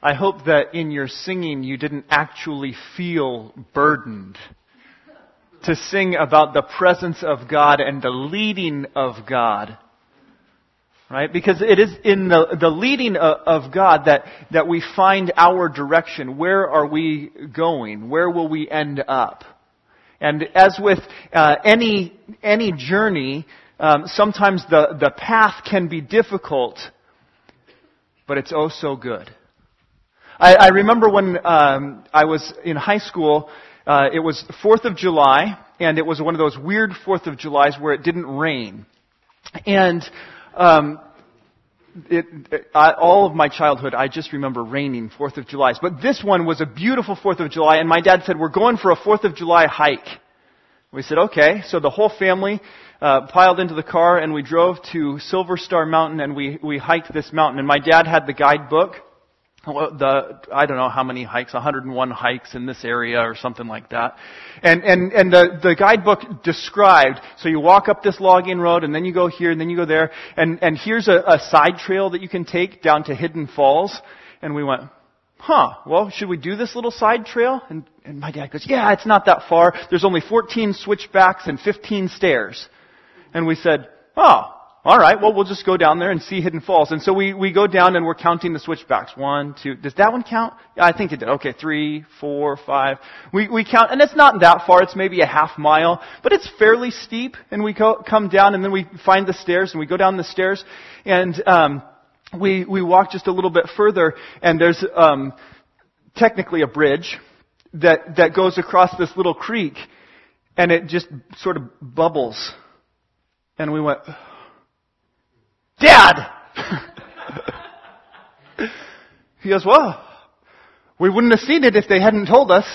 I hope that in your singing you didn't actually feel burdened to sing about the presence of God and the leading of God. Right? Because it is in the leading of God that we find our direction. Where are we going? Where will we end up? And as with any journey, sometimes the path can be difficult, but it's oh so good. I remember when I was in high school, it was 4th of July, and it was one of those weird 4th of Julys where it didn't rain. And all of my childhood, I just remember raining 4th of Julys. But this one was a beautiful 4th of July, and my dad said, we're going for a 4th of July hike. We said, okay. So the whole family piled into the car, and we drove to Silver Star Mountain, and we hiked this mountain. And my dad had the guidebook. I don't know how many hikes, 101 hikes in this area or something like that. And the guidebook described, so you walk up this log-in road and then you go here and then you go there and here's a side trail that you can take down to Hidden Falls. And we went, well, should we do this little side trail? And my dad goes, yeah, it's not that far. There's only 14 switchbacks and 15 stairs. And we said, all right, well, we'll just go down there and see Hidden Falls. And so we go down and we're counting the switchbacks. 1, 2, does that one count? Yeah, I think it did. Okay, 3, 4, 5. We count, and it's not that far. It's maybe a half mile, but it's fairly steep. And we come down and then we find the stairs and we go down the stairs and, we walk just a little bit further and there's, technically a bridge that goes across this little creek and it just sort of bubbles. And we went, Dad! He goes, well, we wouldn't have seen it if they hadn't told us.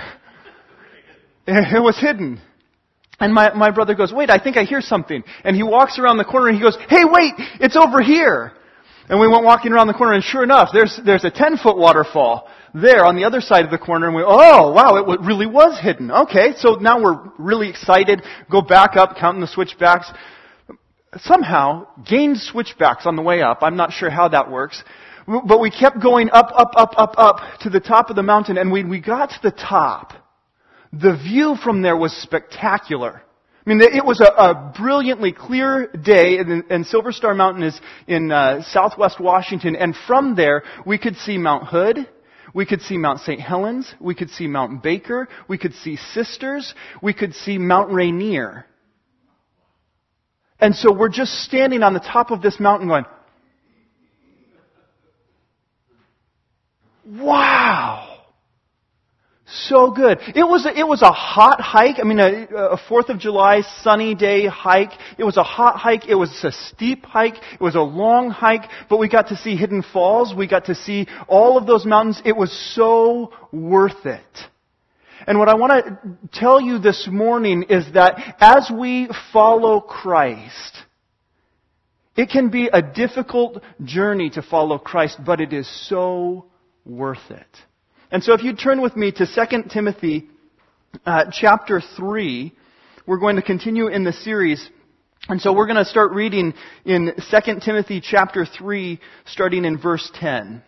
It was hidden. And my brother goes, wait, I think I hear something. And he walks around the corner and he goes, hey, wait, it's over here. And we went walking around the corner and sure enough, there's a 10-foot waterfall there on the other side of the corner. And oh, wow, it really was hidden. Okay, so now we're really excited. Go back up, counting the switchbacks. Somehow gained switchbacks on the way up. I'm not sure how that works. But we kept going up to the top of the mountain. And when we got to the top, the view from there was spectacular. I mean, it was a brilliantly clear day, and Silver Star Mountain is in southwest Washington. And from there, we could see Mount Hood. We could see Mount St. Helens. We could see Mount Baker. We could see Sisters. We could see Mount Rainier. And so we're just standing on the top of this mountain going, wow, so good. It was a hot hike. I mean, a 4th of July sunny day hike. It was a hot hike. It was a steep hike. It was a long hike. But we got to see Hidden Falls. We got to see all of those mountains. It was so worth it. And what I want to tell you this morning is that as we follow Christ, it can be a difficult journey to follow Christ, but it is so worth it. And so if you turn with me to 2 Timothy chapter 3, we're going to continue in the series. And so we're going to start reading in 2 Timothy chapter 3, starting in verse 10.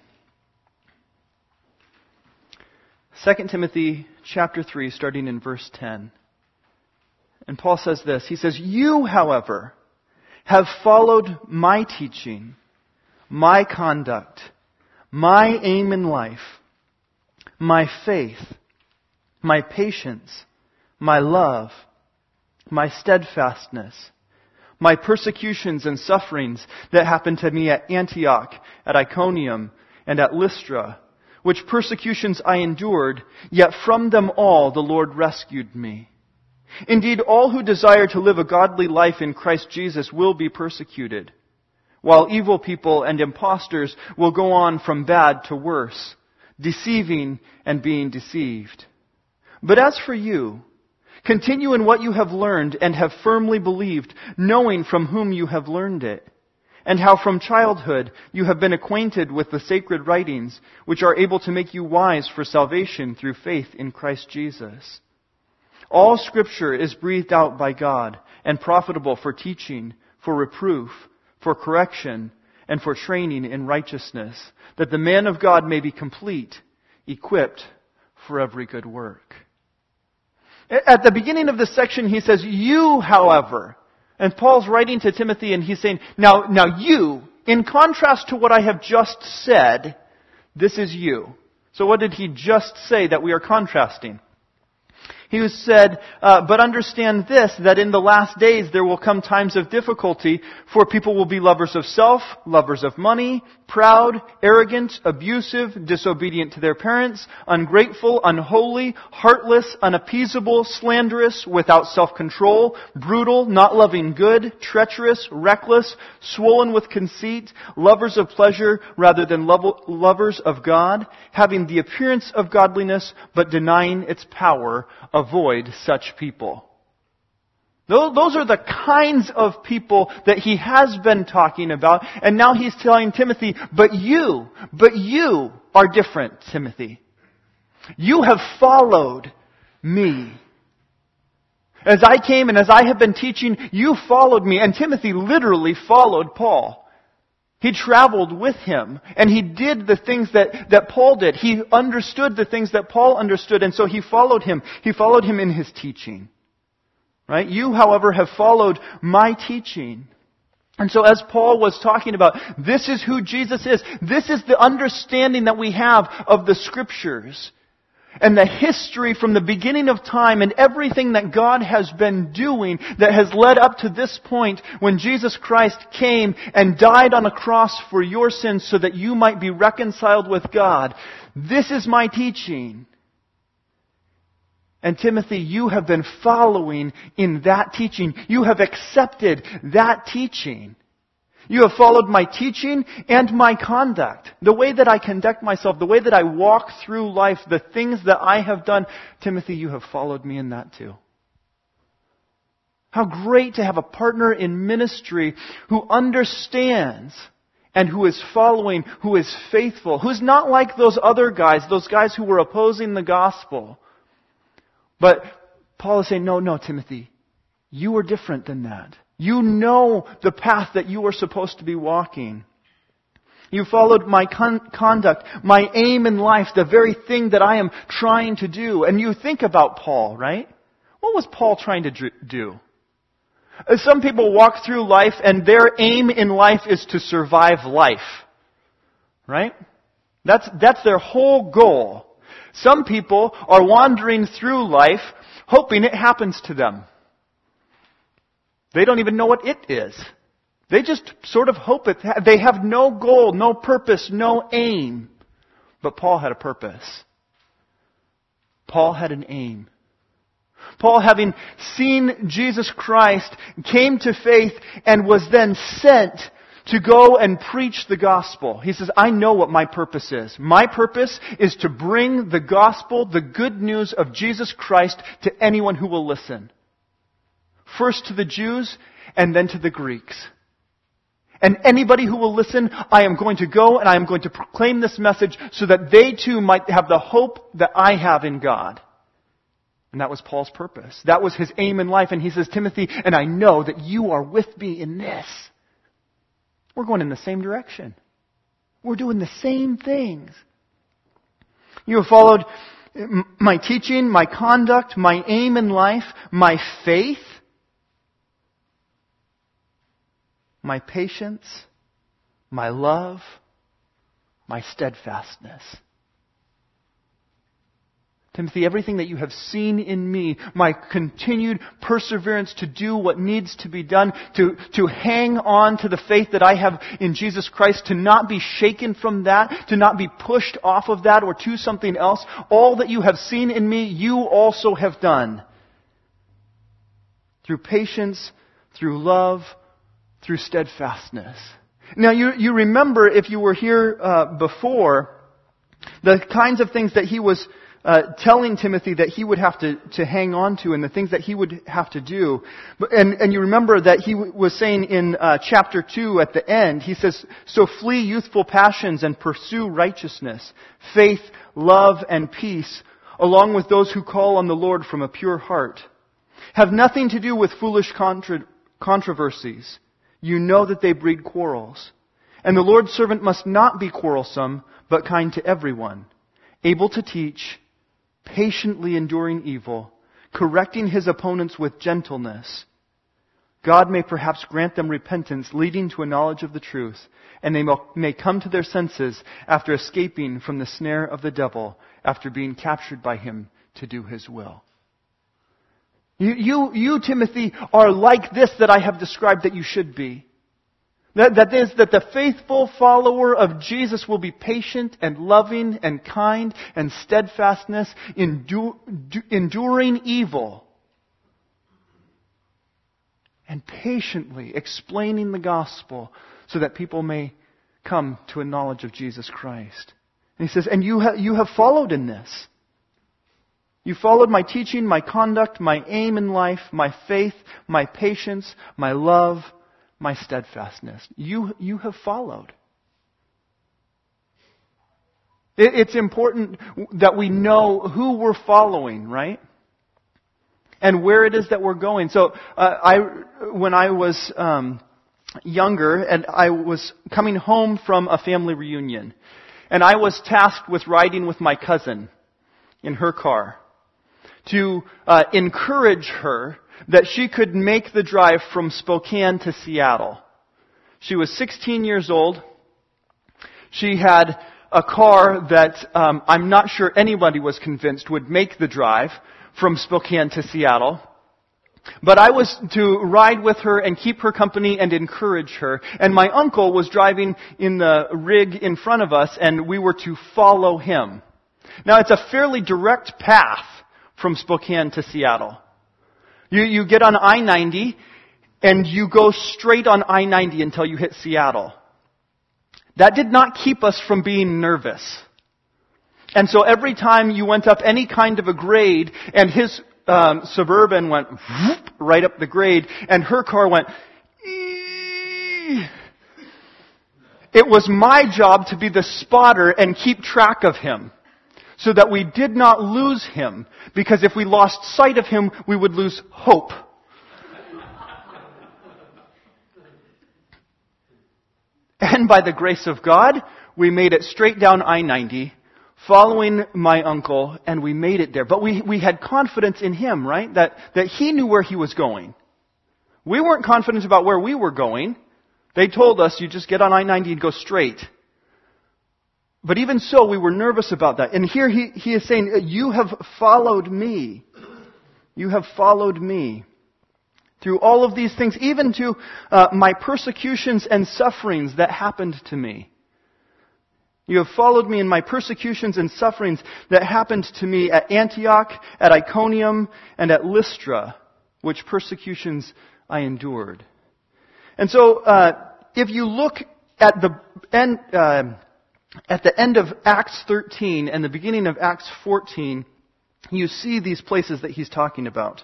2 Timothy chapter 3, starting in verse 10. And Paul says this. He says, you, however, have followed my teaching, my conduct, my aim in life, my faith, my patience, my love, my steadfastness, my persecutions and sufferings that happened to me at Antioch, at Iconium, and at Lystra, which persecutions I endured, yet from them all the Lord rescued me. Indeed, all who desire to live a godly life in Christ Jesus will be persecuted, while evil people and impostors will go on from bad to worse, deceiving and being deceived. But as for you, continue in what you have learned and have firmly believed, knowing from whom you have learned it, and how from childhood you have been acquainted with the sacred writings, which are able to make you wise for salvation through faith in Christ Jesus. All Scripture is breathed out by God and profitable for teaching, for reproof, for correction, and for training in righteousness, that the man of God may be complete, equipped for every good work. At the beginning of this section, he says, you, however, and Paul's writing to Timothy and he's saying, now you, in contrast to what I have just said, this is you. So what did he just say that we are contrasting? He said, but understand this, that in the last days there will come times of difficulty, for people will be lovers of self, lovers of money, proud, arrogant, abusive, disobedient to their parents, ungrateful, unholy, heartless, unappeasable, slanderous, without self-control, brutal, not loving good, treacherous, reckless, swollen with conceit, lovers of pleasure rather than lovers of God, having the appearance of godliness but denying its power. Avoid such people. Those are the kinds of people that he has been talking about. And now he's telling Timothy, but you are different, Timothy. You have followed me. As I came and as I have been teaching, you followed me. And Timothy literally followed Paul. He traveled with him, and he did the things that Paul did. He understood the things that Paul understood, and so he followed him. He followed him in his teaching. Right? You, however, have followed my teaching. And so as Paul was talking about, this is who Jesus is. This is the understanding that we have of the Scriptures. And the history from the beginning of time and everything that God has been doing that has led up to this point when Jesus Christ came and died on a cross for your sins so that you might be reconciled with God. This is my teaching. And Timothy, you have been following in that teaching. You have accepted that teaching. You have followed my teaching and my conduct. The way that I conduct myself, the way that I walk through life, the things that I have done. Timothy, you have followed me in that too. How great to have a partner in ministry who understands and who is following, who is faithful, who's not like those other guys, those guys who were opposing the gospel. But Paul is saying, no, Timothy, you are different than that. You know the path that you are supposed to be walking. You followed my conduct, my aim in life, the very thing that I am trying to do. And you think about Paul, right? What was Paul trying to do? Some people walk through life and their aim in life is to survive life. Right? That's their whole goal. Some people are wandering through life hoping it happens to them. They don't even know what it is. They just sort of hope it. They have no goal, no purpose, no aim. But Paul had a purpose. Paul had an aim. Paul, having seen Jesus Christ, came to faith and was then sent to go and preach the gospel. He says, I know what my purpose is. My purpose is to bring the gospel, the good news of Jesus Christ, to anyone who will listen. First to the Jews, and then to the Greeks. And anybody who will listen, I am going to go and I am going to proclaim this message so that they too might have the hope that I have in God. And that was Paul's purpose. That was his aim in life. And he says, Timothy, and I know that you are with me in this. We're going in the same direction. We're doing the same things. You have followed my teaching, my conduct, my aim in life, my faith, my patience, my love, my steadfastness. Timothy, everything that you have seen in me, my continued perseverance to do what needs to be done, to hang on to the faith that I have in Jesus Christ, to not be shaken from that, to not be pushed off of that or to something else, all that you have seen in me, you also have done. Through patience, through love, through steadfastness. Now you remember, if you were here before, the kinds of things that he was telling Timothy that he would have to hang on to and the things that he would have to do. And you remember that he was saying in chapter 2 at the end, he says, so flee youthful passions and pursue righteousness, faith, love, and peace, along with those who call on the Lord from a pure heart. Have nothing to do with foolish controversies. You know that they breed quarrels. And the Lord's servant must not be quarrelsome, but kind to everyone, able to teach, patiently enduring evil, correcting his opponents with gentleness. God may perhaps grant them repentance leading to a knowledge of the truth, and they may come to their senses after escaping from the snare of the devil, after being captured by him to do his will. You, Timothy, are like this that I have described that you should be. That is, that the faithful follower of Jesus will be patient and loving and kind and steadfastness, enduring evil, and patiently explaining the gospel so that people may come to a knowledge of Jesus Christ. And he says, and you have followed in this. You followed my teaching, my conduct, my aim in life, my faith, my patience, my love, my steadfastness. You have followed. It's important that we know who we're following, right? And where it is that we're going. So, when I was younger, and I was coming home from a family reunion, and I was tasked with riding with my cousin in her car to encourage her that she could make the drive from Spokane to Seattle. She was 16 years old. She had a car that I'm not sure anybody was convinced would make the drive from Spokane to Seattle. But I was to ride with her and keep her company and encourage her. And my uncle was driving in the rig in front of us, and we were to follow him. Now, it's a fairly direct path from Spokane to Seattle. You get on I-90, and you go straight on I-90 until you hit Seattle. That did not keep us from being nervous. And so every time you went up any kind of a grade, and his Suburban went whoop, right up the grade, and her car went ee. It was my job to be the spotter and keep track of him, so that we did not lose him, because if we lost sight of him, we would lose hope. And by the grace of God, we made it straight down I-90, following my uncle, and we made it there. But we had confidence in him, right? That he knew where he was going. We weren't confident about where we were going. They told us, you just get on I-90 and go straight. But even so, we were nervous about that. And here he is saying, you have followed me. You have followed me. Through all of these things, even to my persecutions and sufferings that happened to me. You have followed me in my persecutions and sufferings that happened to me at Antioch, at Iconium, and at Lystra, which persecutions I endured. And so, if you look at the end of Acts 13 and the beginning of Acts 14, you see these places that he's talking about.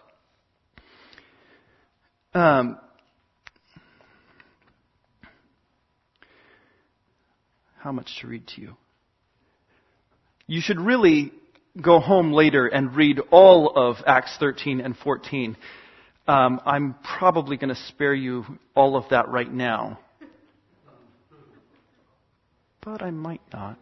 How much to read to you? You should really go home later and read all of Acts 13 and 14. I'm probably going to spare you all of that right now. But I might not.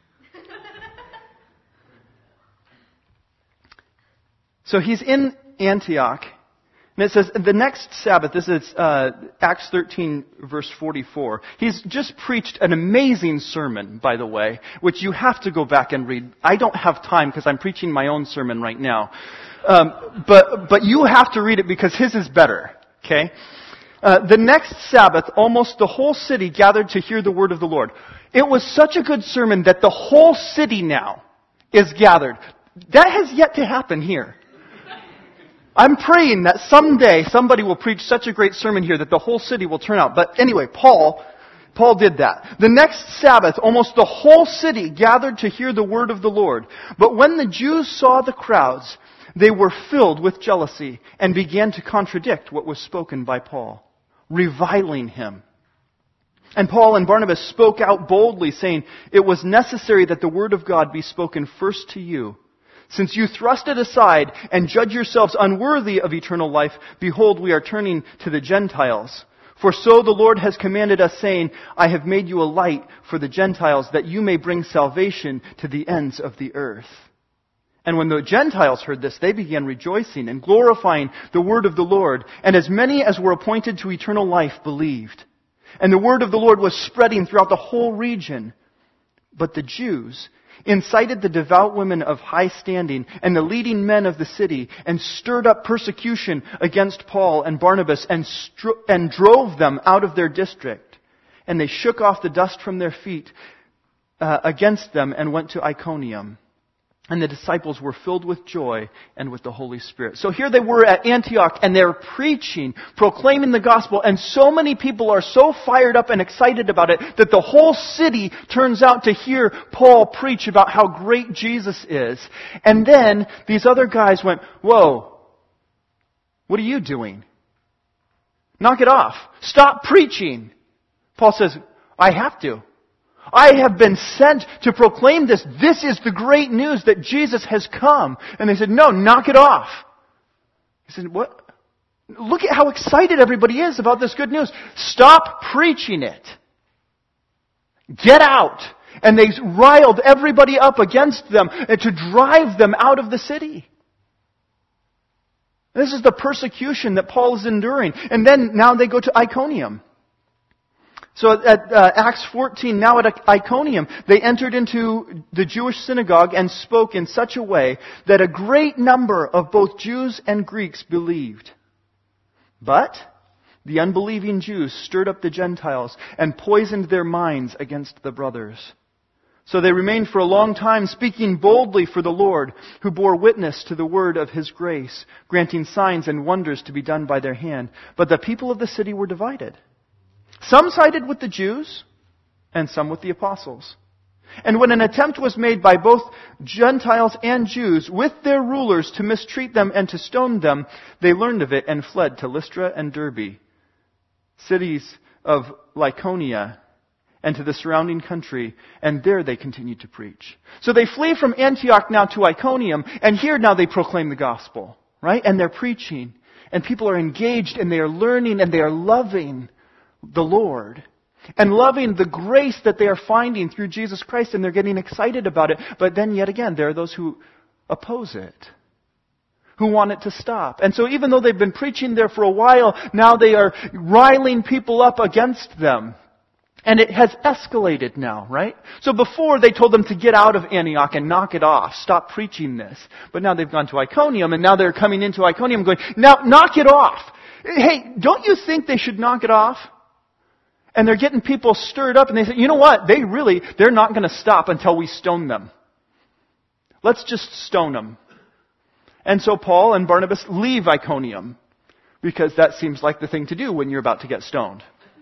So he's in Antioch. And it says, the next Sabbath, this is Acts 13, verse 44. He's just preached an amazing sermon, by the way, which you have to go back and read. I don't have time because I'm preaching my own sermon right now. But you have to read it because his is better, okay? The next Sabbath, almost the whole city gathered to hear the word of the Lord. It was such a good sermon that the whole city now is gathered. That has yet to happen here. I'm praying that someday somebody will preach such a great sermon here that the whole city will turn out. But anyway, Paul did that. The next Sabbath, almost the whole city gathered to hear the word of the Lord. But when the Jews saw the crowds, they were filled with jealousy and began to contradict what was spoken by Paul, reviling him. And Paul and Barnabas spoke out boldly, saying, "It was necessary that the word of God be spoken first to you. Since you thrust it aside and judge yourselves unworthy of eternal life, behold, we are turning to the Gentiles, For so the Lord has commanded us, saying, I have made you a light for the Gentiles, that you may bring salvation to the ends of the earth. And when the Gentiles heard this, they began rejoicing and glorifying the word of the Lord. And as many as were appointed to eternal life believed. And the word of the Lord was spreading throughout the whole region. But the Jews incited the devout women of high standing and the leading men of the city, and stirred up persecution against Paul and Barnabas, and drove them out of their district. And they shook off the dust from their feet against them, and went to Iconium. And the disciples were filled with joy and with the Holy Spirit. So here they were at Antioch, and they're preaching, proclaiming the gospel, and so many people are so fired up and excited about it that the whole city turns out to hear Paul preach about how great Jesus is. And then these other guys went, whoa, what are you doing? Knock it off. Stop preaching. Paul says, I have to. I have been sent to proclaim this. This is the great news that Jesus has come. And they said, no, knock it off. He said, what? Look at how excited everybody is about this good news. Stop preaching it. Get out. And they riled everybody up against them to drive them out of the city. This is the persecution that Paul is enduring. And then now they go to Iconium. So at Acts 14, now at Iconium, they entered into the Jewish synagogue and spoke in such a way that a great number of both Jews and Greeks believed. But the unbelieving Jews stirred up the Gentiles and poisoned their minds against the brothers. So they remained for a long time speaking boldly for the Lord, who bore witness to the word of His grace, granting signs and wonders to be done by their hand. But the people of the city were divided. Some sided with the Jews, and some with the apostles. And when an attempt was made by both Gentiles and Jews with their rulers to mistreat them and to stone them, they learned of it and fled to Lystra and Derbe, cities of Lycaonia, and to the surrounding country, and there they continued to preach. So they flee from Antioch now to Iconium, and here now they proclaim the gospel, right? And they're preaching, and people are engaged, and they are learning, and they are loving the Lord, and loving the grace that they are finding through Jesus Christ, and they're getting excited about it. But then yet again, there are those who oppose it, who want it to stop. And so even though they've been preaching there for a while, now they are riling people up against them. And it has escalated now, right? So before they told them to get out of Antioch and knock it off, stop preaching this. But now they've gone to Iconium, and now they're coming into Iconium going, now knock it off. Hey, don't you think they should knock it off? And they're getting people stirred up, and they say, you know what? They're not going to stop until we stone them. Let's just stone them. And so Paul and Barnabas leave Iconium, because that seems like the thing to do when you're about to get stoned.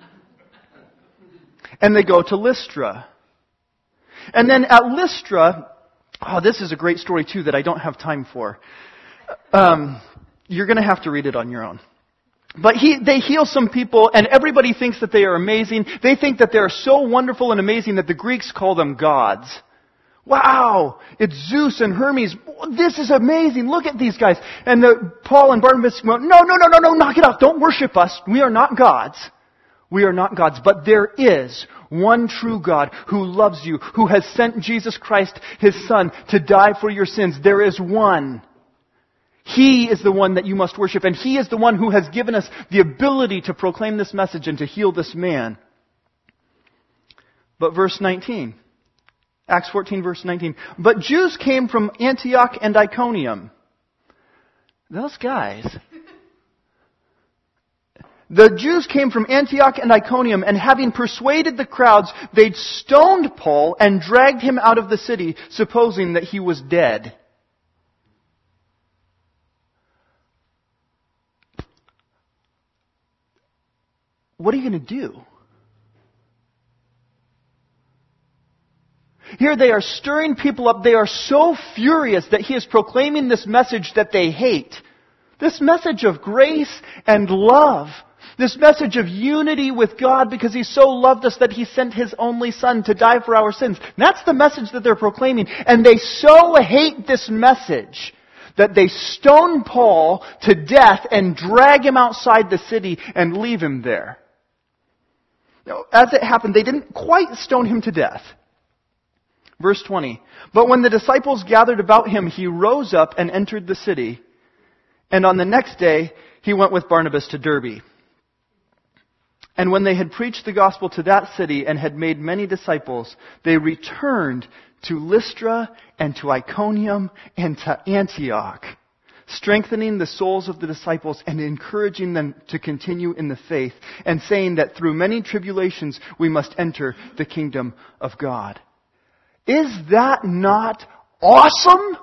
And they go to Lystra. And then at Lystra, this is a great story too that I don't have time for. You're going to have to read it on your own. But they heal some people, and everybody thinks that they are amazing. They think that they are so wonderful and amazing that the Greeks call them gods. Wow! It's Zeus and Hermes. This is amazing. Look at these guys. And Paul and Barnabas go, no, knock it off. Don't worship us. We are not gods. We are not gods. But there is one true God who loves you, who has sent Jesus Christ, His Son, to die for your sins. There is one. He is the one that you must worship, and He is the one who has given us the ability to proclaim this message and to heal this man. But verse 19, Acts 14 verse 19, but Jews came from Antioch and Iconium. Those guys. The Jews came from Antioch and Iconium, and having persuaded the crowds, they stoned Paul and dragged him out of the city, supposing that he was dead. What are you going to do? Here they are stirring people up. They are so furious that he is proclaiming this message that they hate. This message of grace and love. This message of unity with God because He so loved us that He sent His only Son to die for our sins. That's the message that they're proclaiming. And they so hate this message that they stone Paul to death and drag him outside the city and leave him there. Now, as it happened, they didn't quite stone him to death. Verse 20. But when the disciples gathered about him, he rose up and entered the city. And on the next day, he went with Barnabas to Derbe. And when they had preached the gospel to that city and had made many disciples, they returned to Lystra and to Iconium and to Antioch, strengthening the souls of the disciples and encouraging them to continue in the faith, and saying that through many tribulations we must enter the kingdom of God. Is that not awesome?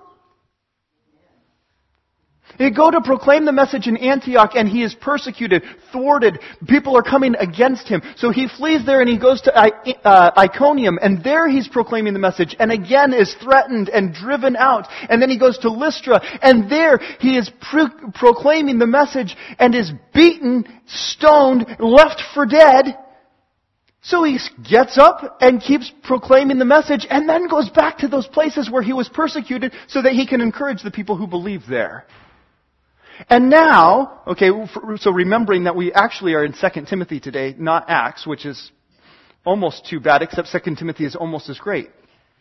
They go to proclaim the message in Antioch, and he is persecuted, thwarted. People are coming against him. So he flees there and he goes to Iconium, and there he's proclaiming the message, and again is threatened and driven out. And then he goes to Lystra, and there he is proclaiming the message and is beaten, stoned, left for dead. So he gets up and keeps proclaiming the message, and then goes back to those places where he was persecuted so that he can encourage the people who believe there. And now, so remembering that we actually are in 2 Timothy today, not Acts, which is almost too bad, except 2 Timothy is almost as great.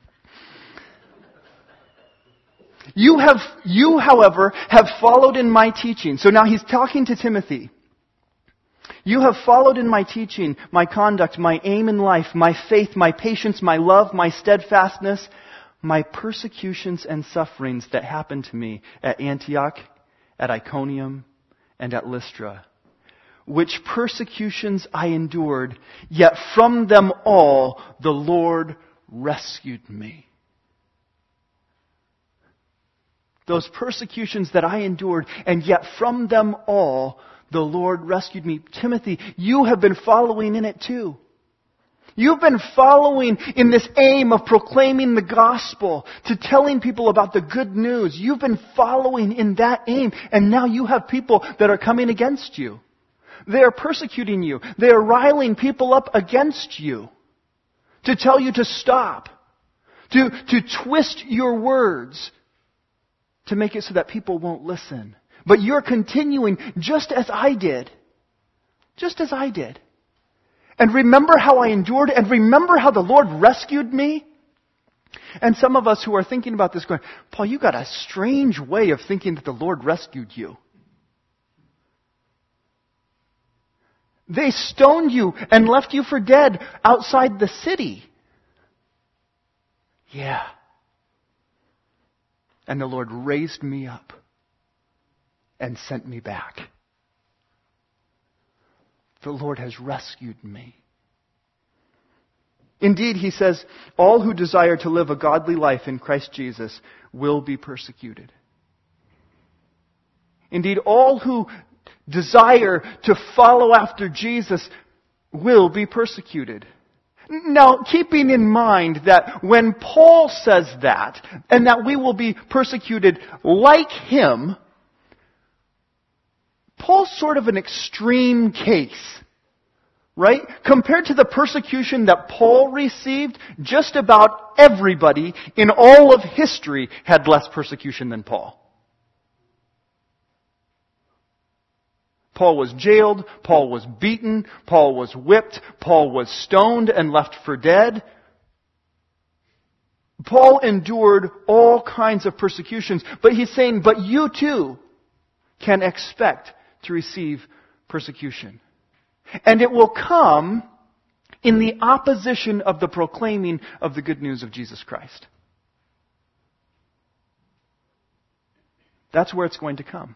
You, however, have followed in my teaching. So now he's talking to Timothy. You have followed in my teaching, my conduct, my aim in life, my faith, my patience, my love, my steadfastness, my persecutions and sufferings that happened to me at Antioch, at Iconium, and at Lystra, which persecutions I endured, yet from them all the Lord rescued me. Those persecutions that I endured, and yet from them all the Lord rescued me. Timothy, you have been following in it too. You've been following in this aim of proclaiming the gospel, to telling people about the good news. You've been following in that aim, and now you have people that are coming against you. They are persecuting you. They are riling people up against you to tell you to stop, to twist your words, to make it so that people won't listen. But you're continuing just as I did. Just as I did. And remember how I endured, and remember how the Lord rescued me? And some of us who are thinking about this going, Paul, you got a strange way of thinking that the Lord rescued you. They stoned you and left you for dead outside the city. Yeah. And the Lord raised me up and sent me back. The Lord has rescued me. Indeed, he says, all who desire to live a godly life in Christ Jesus will be persecuted. Indeed, all who desire to follow after Jesus will be persecuted. Now, keeping in mind that when Paul says that, and that we will be persecuted like him, Paul's sort of an extreme case, right? Compared to the persecution that Paul received, just about everybody in all of history had less persecution than Paul. Paul was jailed, Paul was beaten, Paul was whipped, Paul was stoned and left for dead. Paul endured all kinds of persecutions, but he's saying, but you too can expect to receive persecution. And it will come in the opposition of the proclaiming of the good news of Jesus Christ. That's where it's going to come.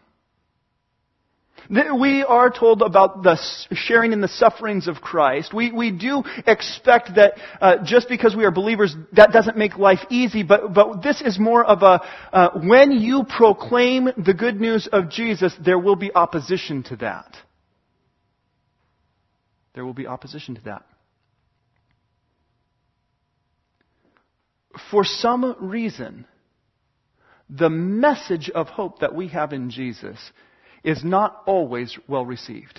We are told about the sharing in the sufferings of Christ. We do expect that just because we are believers, that doesn't make life easy. But this is more of a, when you proclaim the good news of Jesus, there will be opposition to that. There will be opposition to that. For some reason, the message of hope that we have in Jesus is not always well received.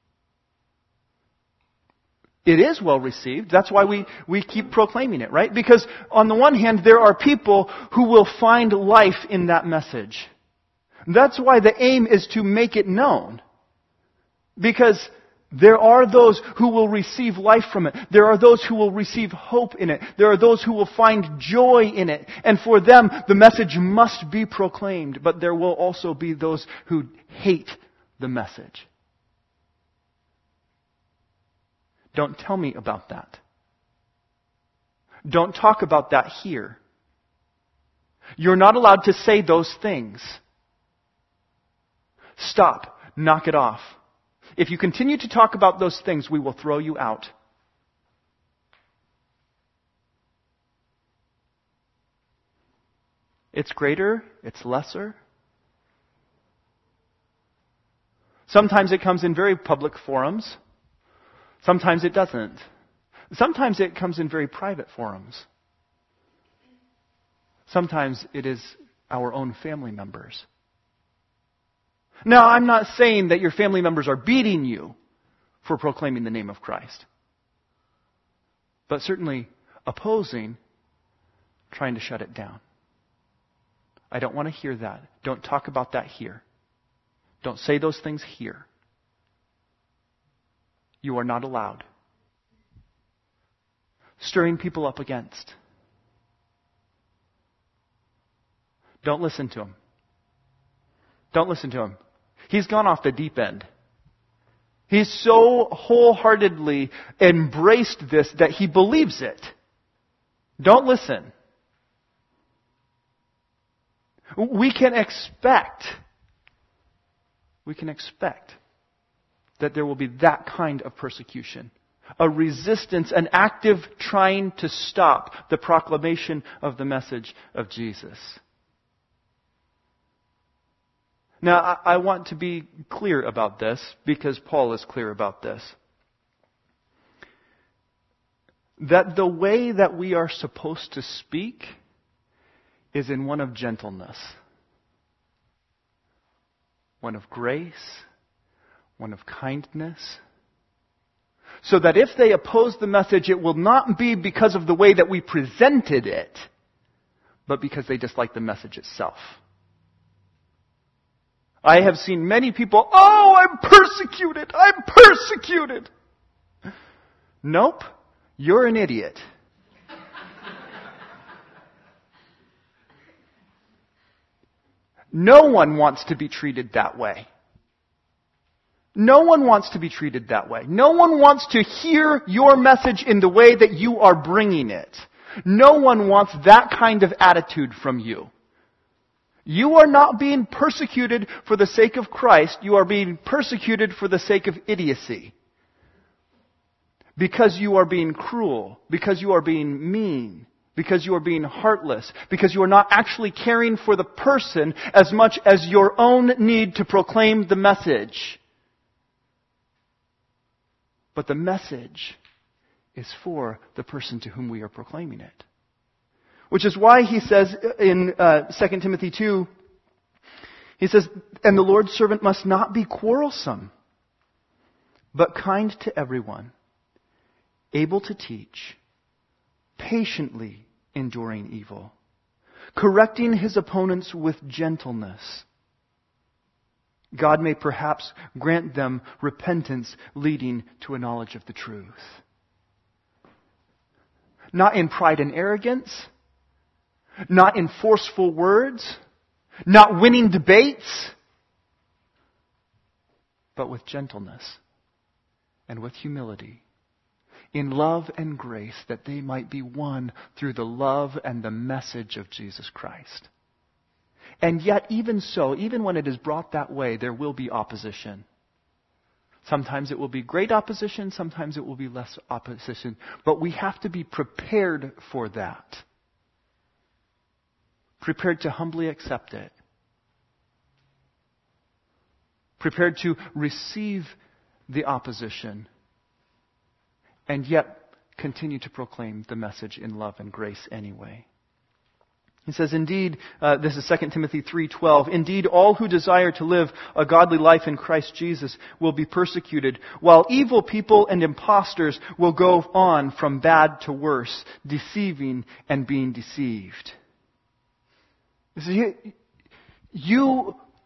It is well received. That's why we keep proclaiming it, right? Because on the one hand, there are people who will find life in that message. That's why the aim is to make it known. Because There are those who will receive life from it. There are those who will receive hope in it. There are those who will find joy in it. And for them, the message must be proclaimed. But there will also be those who hate the message. Don't tell me about that. Don't talk about that here. You're not allowed to say those things. Stop. Knock it off. If you continue to talk about those things, we will throw you out. It's greater, it's lesser. Sometimes it comes in very public forums. Sometimes it doesn't. Sometimes it comes in very private forums. Sometimes it is our own family members. Now, I'm not saying that your family members are beating you for proclaiming the name of Christ. But certainly opposing, trying to shut it down. I don't want to hear that. Don't talk about that here. Don't say those things here. You are not allowed. Stirring people up against. Don't listen to him. Don't listen to him. He's gone off the deep end. He's so wholeheartedly embraced this that he believes it. Don't listen. We can expect that there will be that kind of persecution. A resistance, an active trying to stop the proclamation of the message of Jesus. Now, I want to be clear about this because Paul is clear about this. That the way that we are supposed to speak is in one of gentleness, one of grace, one of kindness. So that if they oppose the message, it will not be because of the way that we presented it, but because they dislike the message itself. I have seen many people, oh, I'm persecuted. Nope, you're an idiot. No one wants to be treated that way. No one wants to be treated that way. No one wants to hear your message in the way that you are bringing it. No one wants that kind of attitude from you. You are not being persecuted for the sake of Christ. You are being persecuted for the sake of idiocy. Because you are being cruel. Because you are being mean. Because you are being heartless. Because you are not actually caring for the person as much as your own need to proclaim the message. But the message is for the person to whom we are proclaiming it. Which is why he says in 2 Timothy 2, he says, and the Lord's servant must not be quarrelsome, but kind to everyone, able to teach, patiently enduring evil, correcting his opponents with gentleness. God may perhaps grant them repentance leading to a knowledge of the truth. Not in pride and arrogance, not in forceful words, not winning debates, but with gentleness and with humility, in love and grace, that they might be won through the love and the message of Jesus Christ. And yet, even so, even when it is brought that way, there will be opposition. Sometimes it will be great opposition, sometimes it will be less opposition. But we have to be prepared for that. Prepared to humbly accept it. Prepared to receive the opposition. And yet continue to proclaim the message in love and grace anyway. He says, indeed, this is 2 Timothy 3:12, indeed, all who desire to live a godly life in Christ Jesus will be persecuted, while evil people and impostors will go on from bad to worse, deceiving and being deceived. You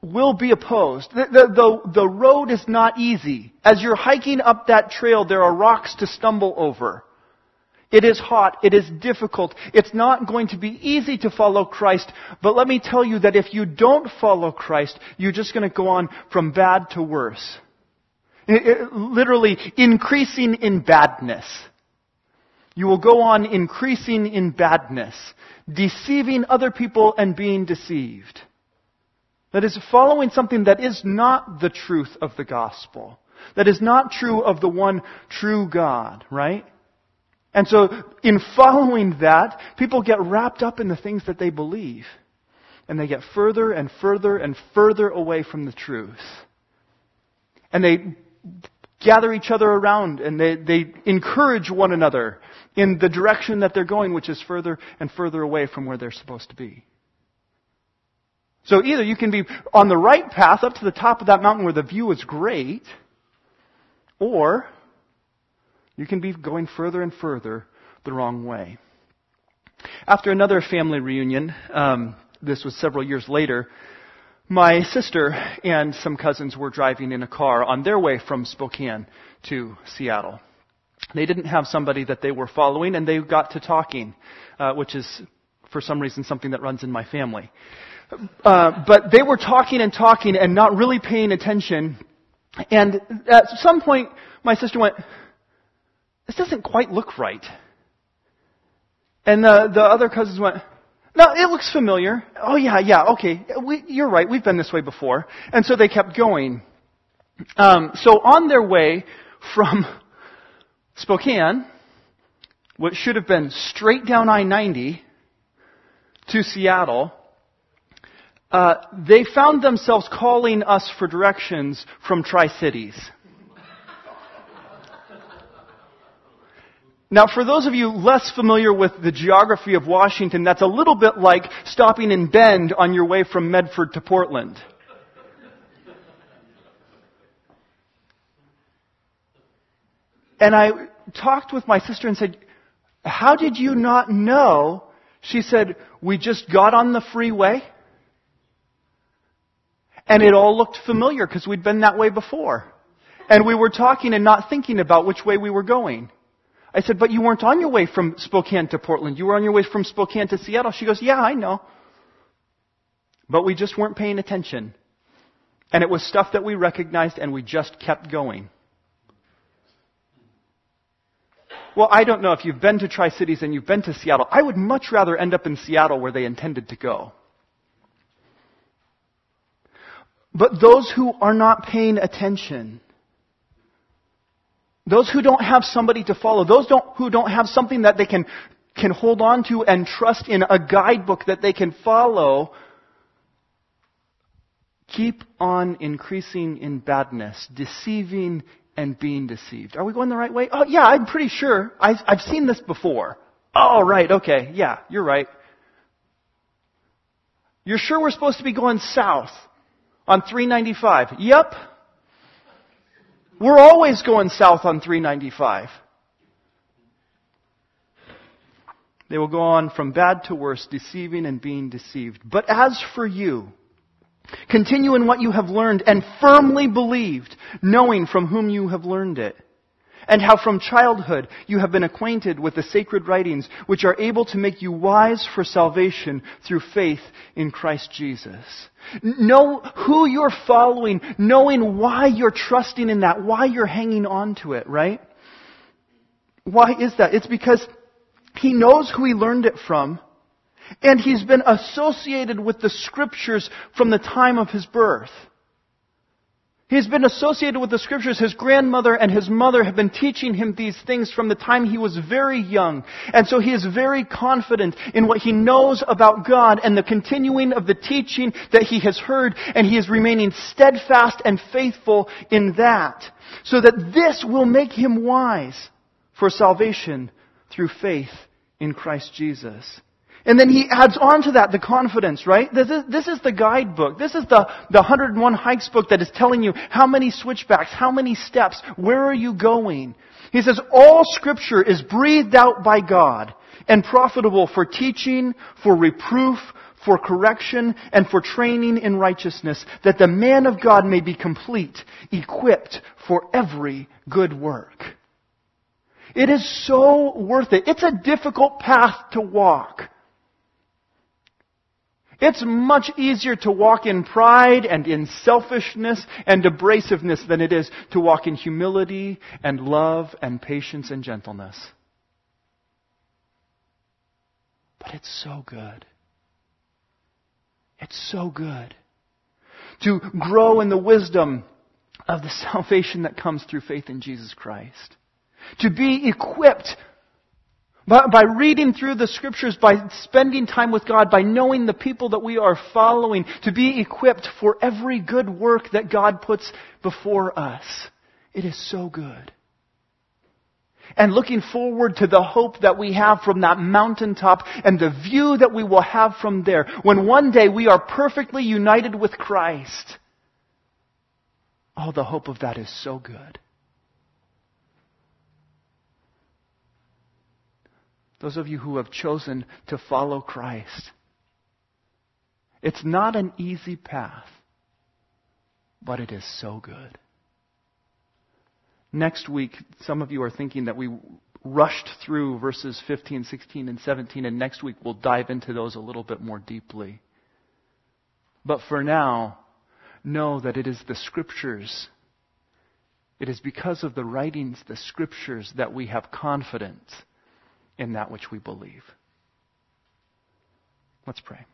will be opposed. The road is not easy. As you're hiking up that trail, there are rocks to stumble over. It is hot. It is difficult. It's not going to be easy to follow Christ. But let me tell you that if you don't follow Christ, you're just going to go on from bad to worse. Literally increasing in badness. You will go on increasing in badness, deceiving other people and being deceived. That is following something that is not the truth of the gospel. That is not true of the one true God, right? And so in following that, people get wrapped up in the things that they believe. And they get further and further and further away from the truth. And they gather each other around and they encourage one another in the direction that they're going, which is further and further away from where they're supposed to be. So either you can be on the right path up to the top of that mountain where the view is great, or you can be going further and further the wrong way. After another family reunion, this was several years later, my sister and some cousins were driving in a car on their way from Spokane to Seattle. They didn't have somebody that they were following, and they got to talking, which is, for some reason, something that runs in my family. But they were talking and not really paying attention. And at some point, my sister went, "This doesn't quite look right." And the other cousins went, "No, it looks familiar." "Oh, yeah, okay. You're right. We've been this way before." And so they kept going. So on their way from Spokane, what should have been straight down I-90 to Seattle, they found themselves calling us for directions from Tri-Cities. Now, for those of you less familiar with the geography of Washington, that's a little bit like stopping in Bend on your way from Medford to Portland. And I talked with my sister and said, "How did you not know?" She said, "We just got on the freeway, and it all looked familiar because we'd been that way before. And we were talking and not thinking about which way we were going." I said, "But you weren't on your way from Spokane to Portland. You were on your way from Spokane to Seattle." She goes, "Yeah, I know. But we just weren't paying attention. And it was stuff that we recognized, and we just kept going." Well, I don't know if you've been to Tri-Cities and you've been to Seattle. I would much rather end up in Seattle where they intended to go. But those who are not paying attention, those who don't have somebody to follow, who don't have something that they can hold on to and trust in, a guidebook that they can follow, keep on increasing in badness, deceiving and being deceived. Are we going the right way? Oh, yeah, I'm pretty sure. I've seen this before. Oh, right, okay, yeah, you're right. You're sure we're supposed to be going south on 395? Yep. We're always going south on 395. They will go on from bad to worse, deceiving and being deceived. But as for you, continue in what you have learned and firmly believed, knowing from whom you have learned it, and how from childhood you have been acquainted with the sacred writings, which are able to make you wise for salvation through faith in Christ Jesus. Know who you're following, knowing why you're trusting in that, why you're hanging on to it, right? Why is that? It's because he knows who he learned it from, and he's been associated with the Scriptures from the time of his birth. He's been associated with the Scriptures. His grandmother and his mother have been teaching him these things from the time he was very young. And so he is very confident in what he knows about God and the continuing of the teaching that he has heard, and he is remaining steadfast and faithful in that, so that this will make him wise for salvation through faith in Christ Jesus. And then he adds on to that the confidence, right? This is the guidebook. This is the 101 Hikes book that is telling you how many switchbacks, how many steps, where are you going? He says, all Scripture is breathed out by God and profitable for teaching, for reproof, for correction, and for training in righteousness, that the man of God may be complete, equipped for every good work. It is so worth it. It's a difficult path to walk. It's much easier to walk in pride and in selfishness and abrasiveness than it is to walk in humility and love and patience and gentleness. But it's so good. It's so good to grow in the wisdom of the salvation that comes through faith in Jesus Christ. To be equipped by reading through the Scriptures, by spending time with God, by knowing the people that we are following, to be equipped for every good work that God puts before us. It is so good. And looking forward to the hope that we have from that mountaintop and the view that we will have from there, when one day we are perfectly united with Christ. Oh, the hope of that is so good. Those of you who have chosen to follow Christ, it's not an easy path, but it is so good. Next week, some of you are thinking that we rushed through verses 15, 16, and 17, and next week we'll dive into those a little bit more deeply. But for now, know that it is the Scriptures. It is because of the writings, the Scriptures, that we have confidence in that which we believe. Let's pray.